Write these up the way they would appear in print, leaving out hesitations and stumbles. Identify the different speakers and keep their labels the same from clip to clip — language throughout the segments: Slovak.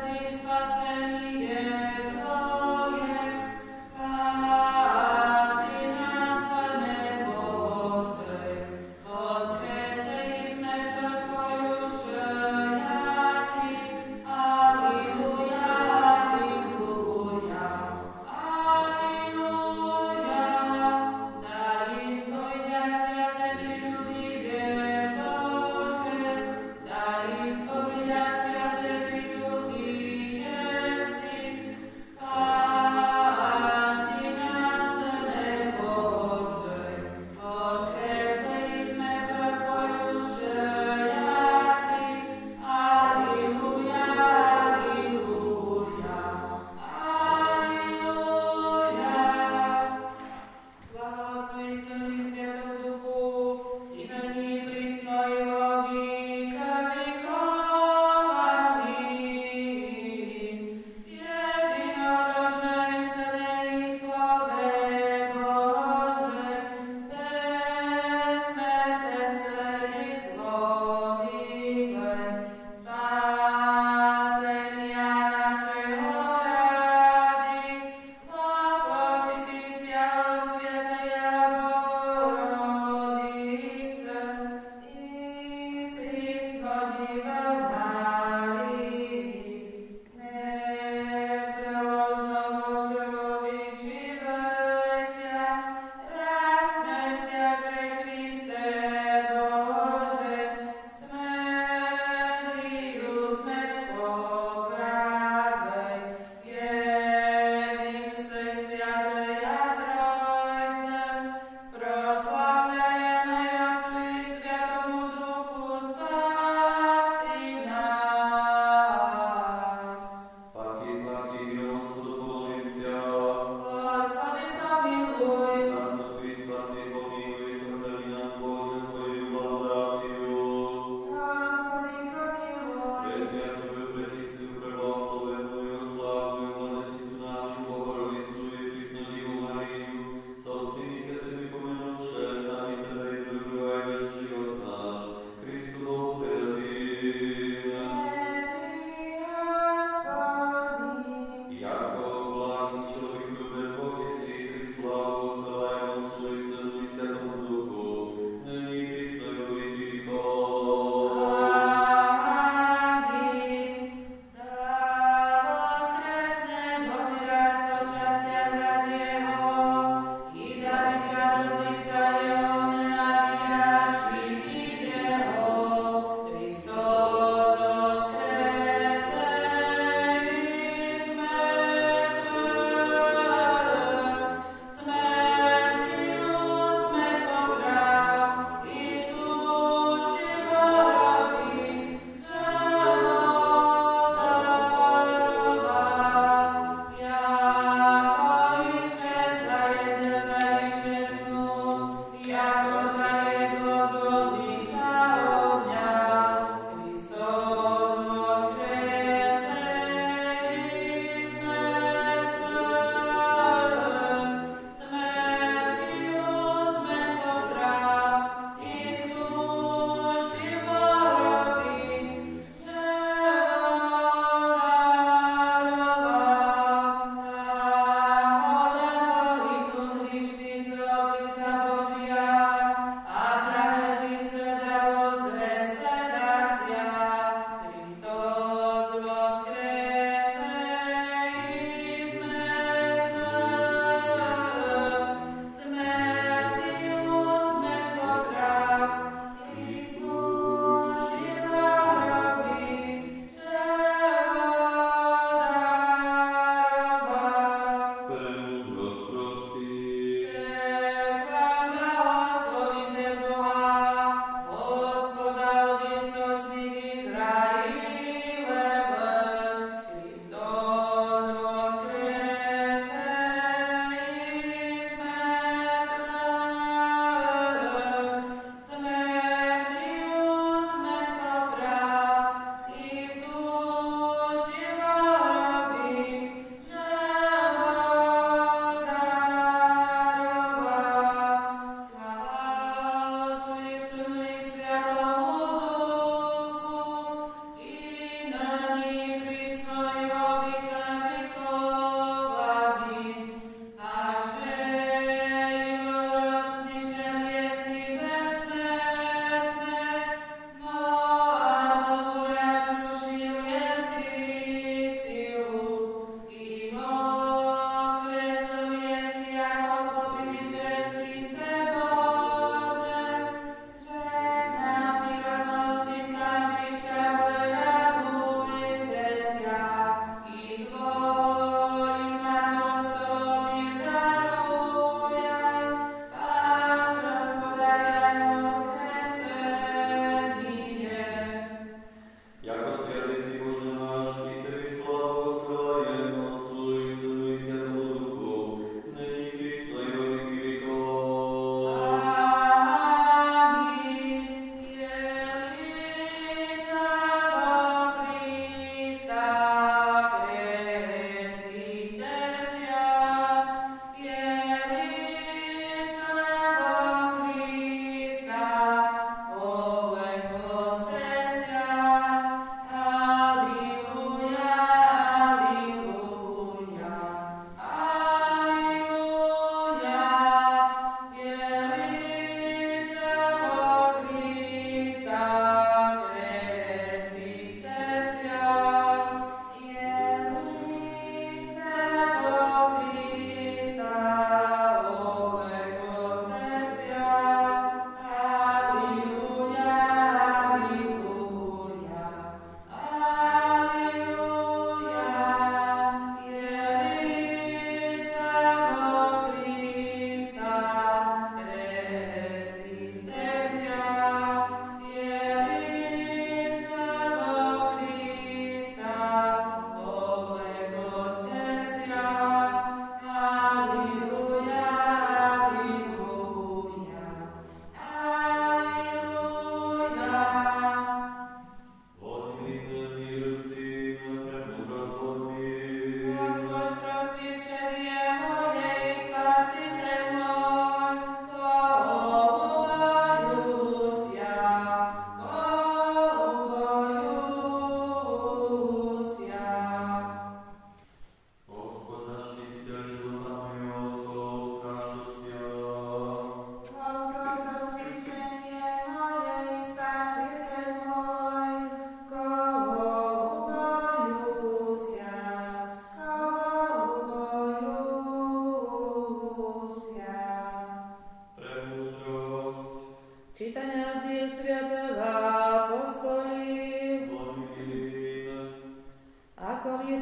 Speaker 1: Ispovediacia tebi ľudí je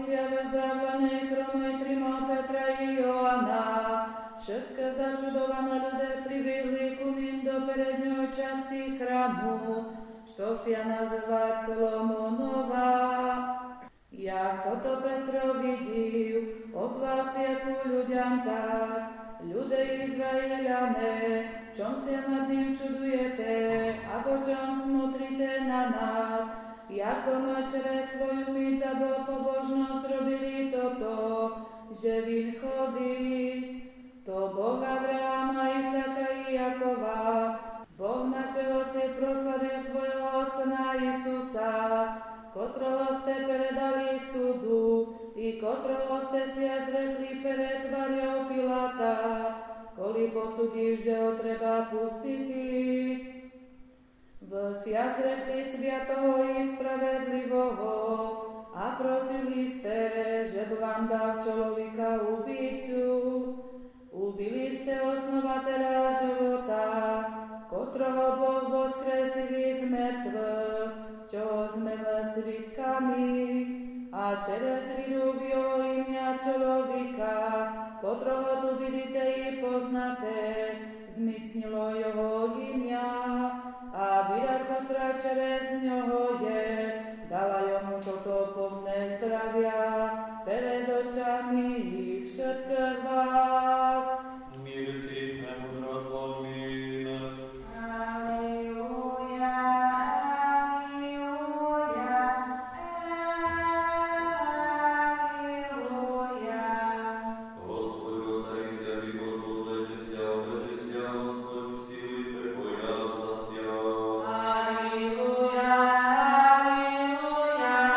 Speaker 1: Patrisia vezdravlené chromej Trima Petra i Joana. Všetky začudované ľudia priběhli ku ním do peredňoj časti chramu, što sia nazývať Solomonova. Jak toto Petro vidil, ozval si ku ľuďam tak: ľudia Izraeľané, čom sa nad ním čudujete, a po čom smotrite na nás, jak pomlčere svoju mydzabo pobožnosť robili toto, že vin chodí. To Boh Abrahama, Isaka i Jakova, Boh našeho Otce proslavil svojho syna Isusa, kotroho ste predali súdu, i kotroho ste si zrekli pred tvariou Pilata, koli posudil, že ho treba pustiti. Vsia zrekli sviatoho i spravedlivoho a prosili ste, že by vám dal človeka ubicu. Ubili ste osnovateľa života, kotroho Boh voskresili z mŕtvych, čo sme svitkami, a через vidu v jeho imia človeka, kotroho tu vidíte i poznáte, zmicnilo jeho imia, a vida, kotra через ňoho je, dala jomu toto povné zdravia pred očami všetkých vás.
Speaker 2: Mír ti, premudrosť zlomín.
Speaker 3: Aleluja, aleluja, aleluja.
Speaker 2: Господь, озарися, výbor, odležisia, Господь, силы пребоя заsia.
Speaker 3: Aleluja, aleluja,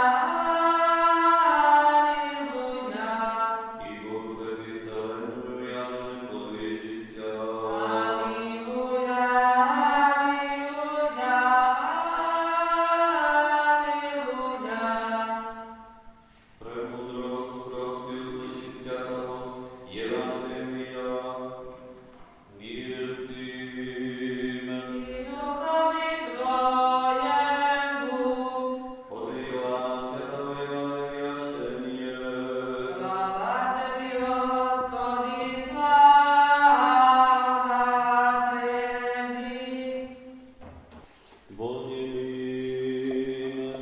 Speaker 3: aleluja.
Speaker 2: И Бог твой вселенную, я же подвижися.
Speaker 3: Aleluja, aleluja, aleluja.
Speaker 2: Премудрость, прости, услышися того, Евангелия, мир с ним.
Speaker 3: I duchovi tvojemu,
Speaker 2: Od Ivana Svetého Evangelia čtenie.
Speaker 3: sláva Tebi, Hospodi, sláva Tebi.
Speaker 2: Volným.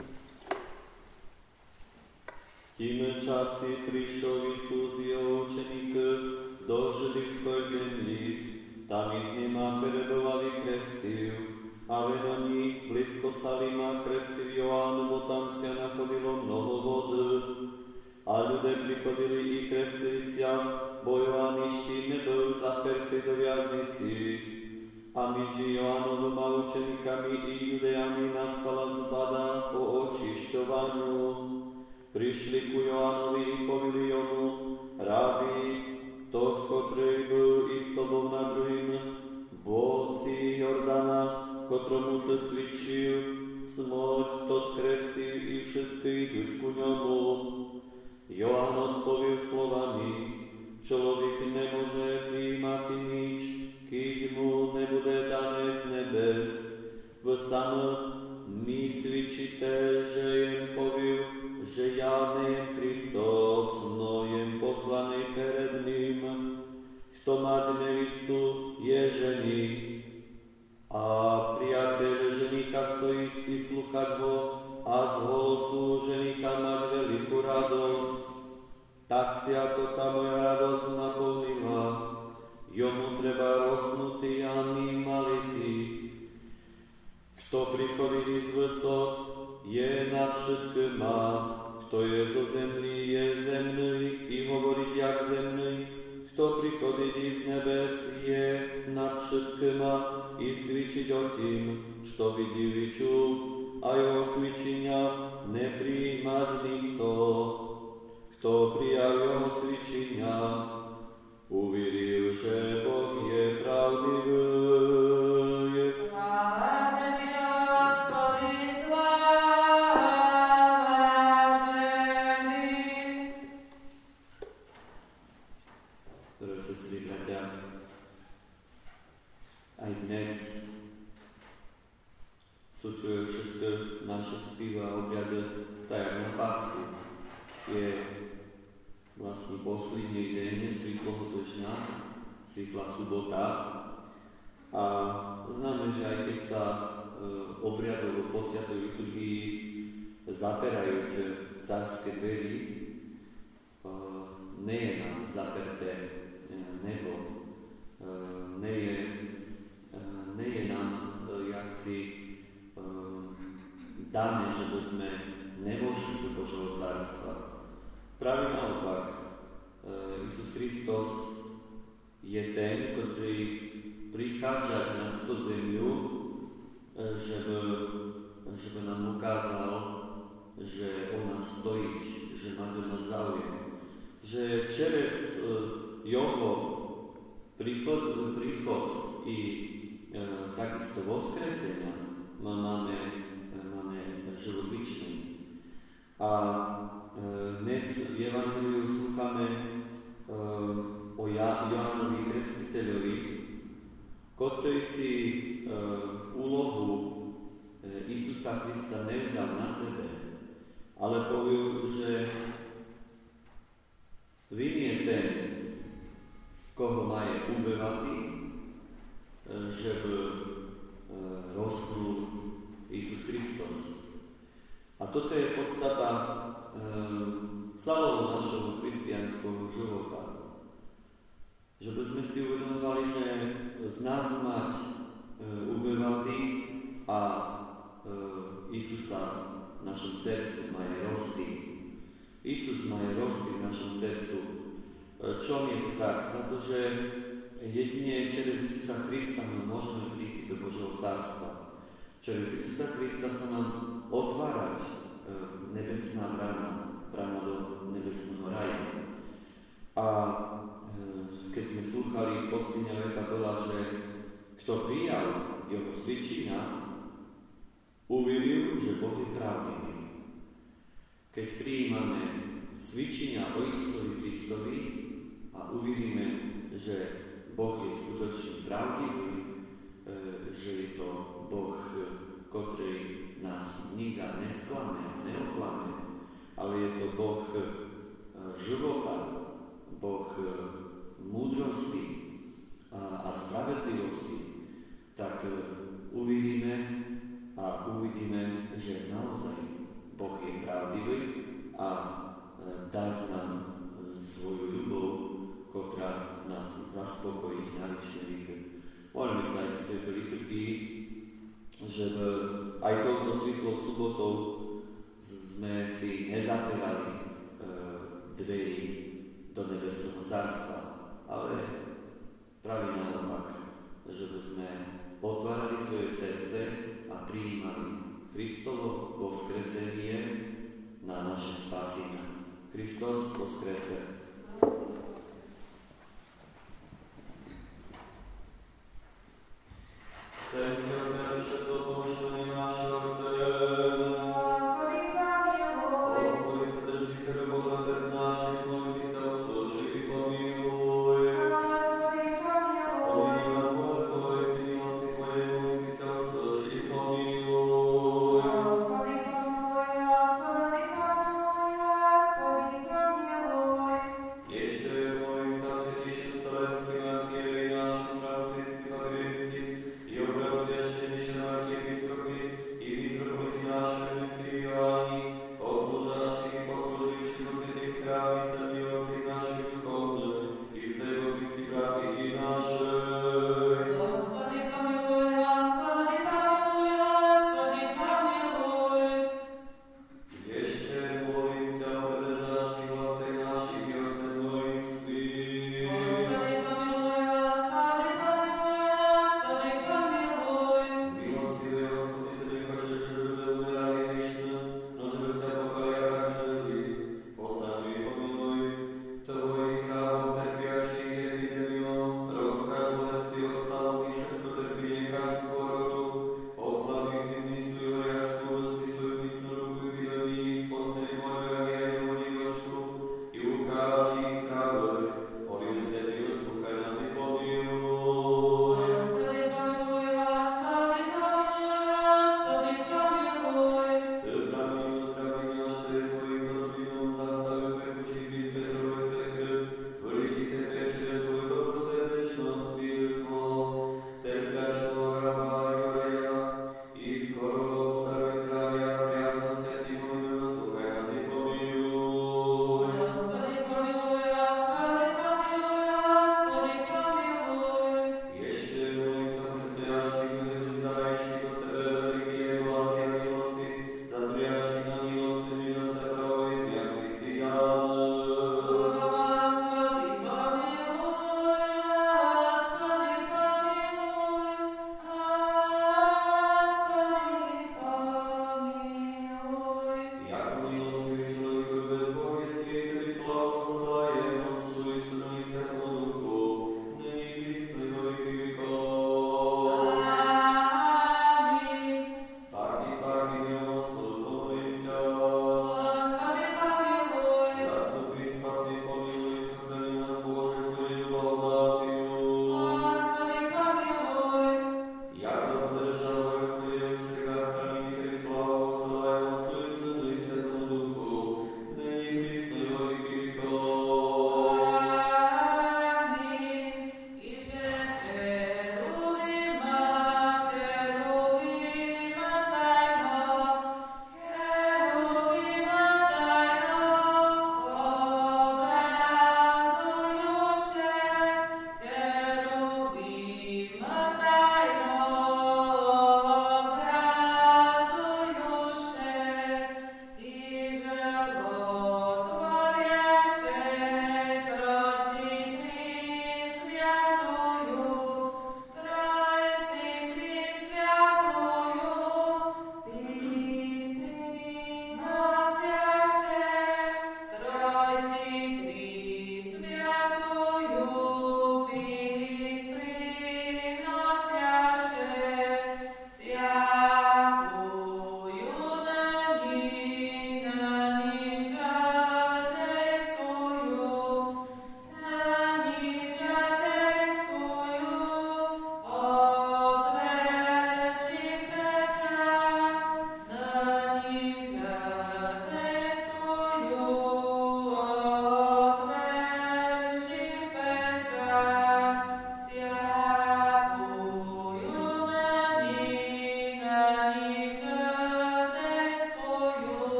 Speaker 2: Tím časy prišiel Isus jeho učeník do židovskej zemlji, tam i z nima peredovali krestil, ale oni blízko Salima krestil Joán, bo tam sa nachodilo mnoho vody. A ľudia prichodili i krestili sa, bo Joán ešte nebol zapertý do viaznici. A medzi Joánovými učeníkami i Judeami nastala zbada o očišťovaniu. Prišli ku Joánovi i povili jomu: Rabi, tot, ktorý byl i s tobou na druhým boci Jordana, ktorému to svičil, smoď tot krestil i všetky idúť ku ňomu. Joán odpověl slovami: Človek nemôže prijímať nič, keď mu nebude dané z nebes. V samý svičite, že jem povil, že ja nejem Kristos, no jem poslaný pered ním. Kto má nevistu, je ženich. A priateľ ženicha stojiť i sluchať ho, a z holosu ženicha mať veľkú radosť. Tak sa to tá moja radosť naplnila. Jomu treba rosnutý a my malitý. Kto prichodí z vysot, je nad všetkýma. Kto je zo zemlí, je zemný i hovorí jak zemný. Kto prichodí z nebes, je nad všetkýma i svičiť o tým, što vidí čul, a jeho svičenia neprijímať nikto. Kto prijal jeho svičenia, uvidil, že Boh je pravdivý.
Speaker 3: Sláva Tebi, Hospodi, sláva Tebi.
Speaker 2: Drahé sestry, bratia, aj dnes sú tu všetky naše spívy a obrady, tak jak na Pásku. je vlastne posledný deň svitloho týždňa, svitla sobota. A známe, že aj keď sa obriadovo po svätej liturgii zaperajú carské dvery, nie je nám zaperté nebo, nie je nám jaksi dané, že by sme nevošli do Božieho carstva. Práve naopak, Isus Kristus je ten, ktorý prichádza na túto zemiu, že by nám ukázal, že o nás stojí, že má do nás záujem. Že čerez jeho príchod i takisto voskresenia máme život vičný. A dnes v Evangeliu slúchame o Jánovi Krstiteľovi, ktorý si úlohu Isusa Krista nevzal na sebe, ale povedal, že vin je ten, koho má je ubevatý, že by rostnul Isus Kristus. A toto je podstata celého našeho kresťanského života. Že by sme si uvedomovali, že z nás mať ubevatý a Isusa v našom srdcu má je rosty. Isus má je rosty v našom srdcu. Čom je to tak? Za to, že jedine čerez Isusa Krista my môžeme prísť do Božieho carstva. Čerez Isusa Krista sa nám otvárať nebesná brána do nebesného raja. A keď sme slúchali, posledná veta bola, že kto prijal jeho svedčenia, uveril, že Boh je pravdivý. Keď prijímame svedčenia o Isusovi Kristovi a uveríme, že Boh je skutočne pravdivý, že je to Boh, ktorý nás nikdy nesklame a neoklame, ale je to Boh života, Boh múdrosti a spravedlivosti, tak uvidíme a uvidíme, že naozaj Boh je pravdivý a dá nám svoju ľubov, ktorá nás zaspokojí na večné veky. Môžeme sa aj v tejto liturgii, že aj touto svitlou sobotou sme si nezapierali dverí do nebesného carstva, ale práve naopak, že by sme otvárali svoje srdce a prijímali Kristovo voskresenie na naše spasenie. Kristus voskrese.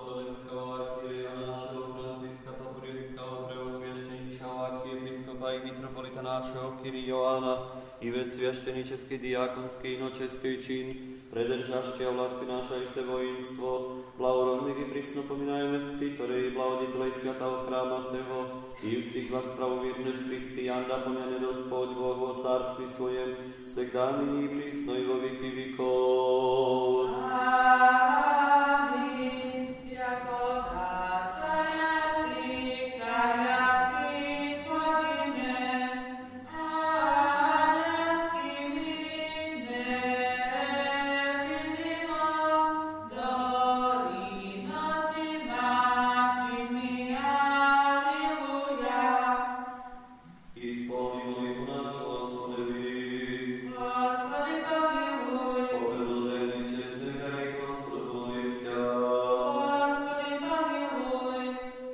Speaker 2: Slovenského archiereja našeho Franciska Poprímskeho preosviešteníša archiepiskopa i mitropolita našeho Kyri Joána i vesviaštení český diakonský no český čin, predržašťa vlasti naša i vse vojinstvo, blahorodných i prísno pomínajme ty, ktorí blahoditelej sviatého chráma seho, i všich vás pravovírnych Christianda pomiane Gospod Boh o cárství svojem, всегда nyní prísno i vo veky vekov.
Speaker 3: Amen. Jako caria si podine, anielskými nevidimo, dori nosi načinmi, Alleluja.
Speaker 2: Исполни молитву нашу, Господи.
Speaker 3: Господи, помилуй.
Speaker 2: По предложению честных дарей Господу молимся.
Speaker 3: Господи, помилуй.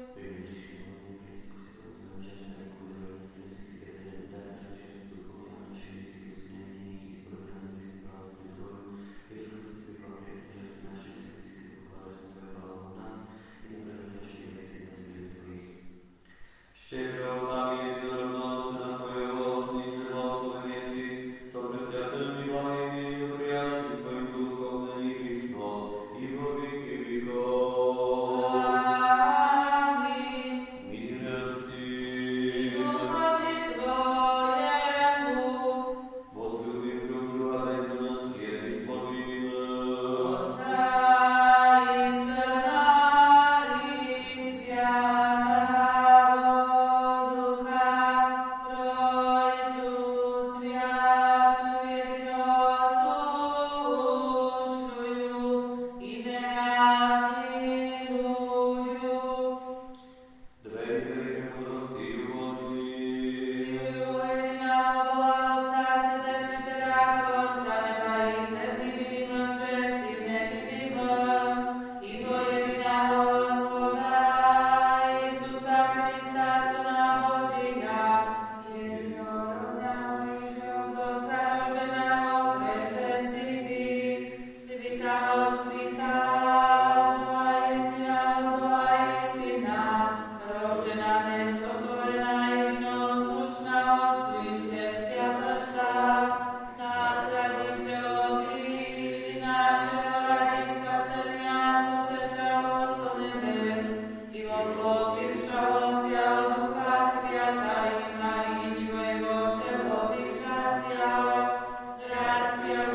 Speaker 2: Щедро нам и верно Сына Твоего, с ним же благословен еси, со пресвятым и благим и живоприящим Твоим Духом, ныне и присно, и во веки веков.
Speaker 3: Аминь.
Speaker 2: Милости,
Speaker 3: И духові Твоєму,
Speaker 2: возлюбим друг друга, дай нас свет и сподвигнем.
Speaker 3: Отця і Сина і Святого Духа, Троїцю святу єдиносущною і неразлучною.
Speaker 2: Двері мудрості і любові.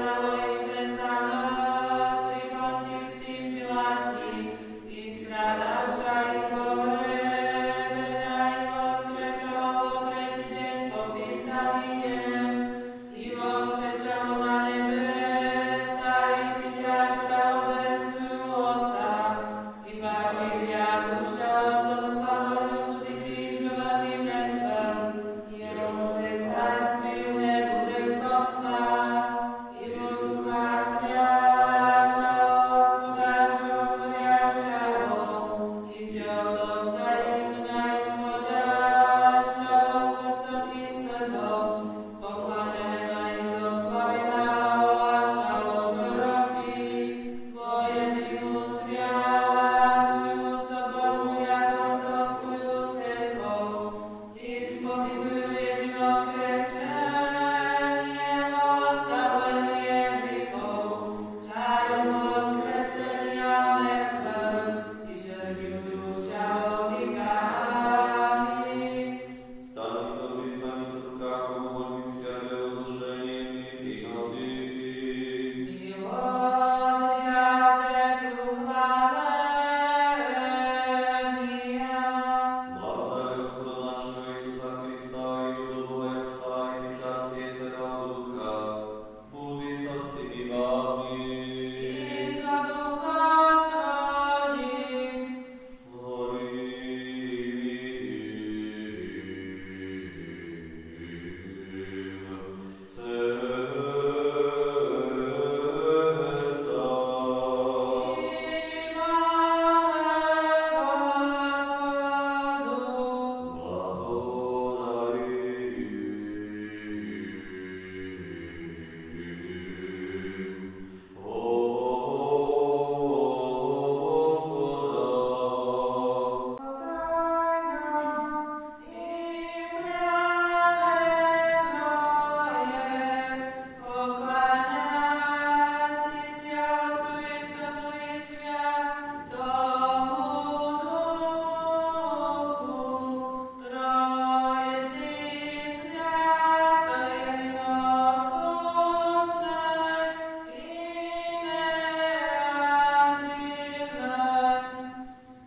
Speaker 2: Strada